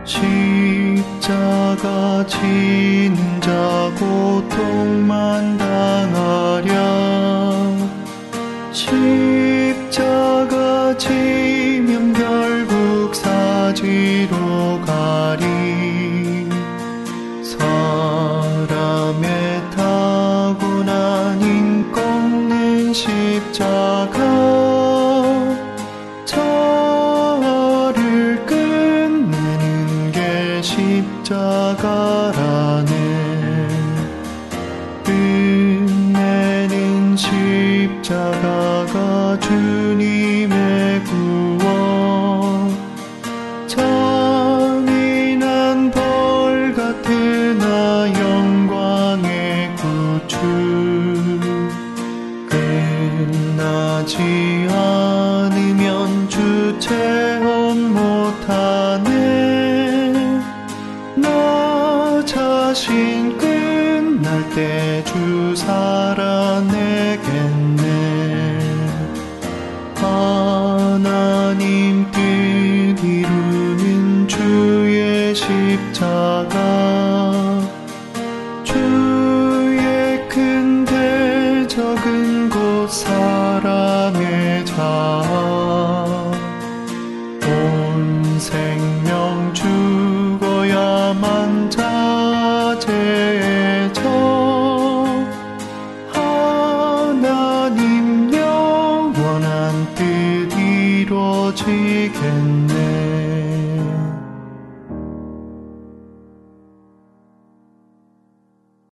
십자가 지는 자 고통만 당하랴. 십자가 지면 결국 사지로 가리. 사람의 타고난 인꺾는 십자가 저를 끝내는 게 십자가라네. 끝내는 십자가가 주님의 구원. 잔인한 벌 같으나 영광의 구주. 끝나지 않으면 주 체험 못하네. 나 자신 끝날 때 주 살아내겠네. 하나님 뜻 이루는 주의 십자가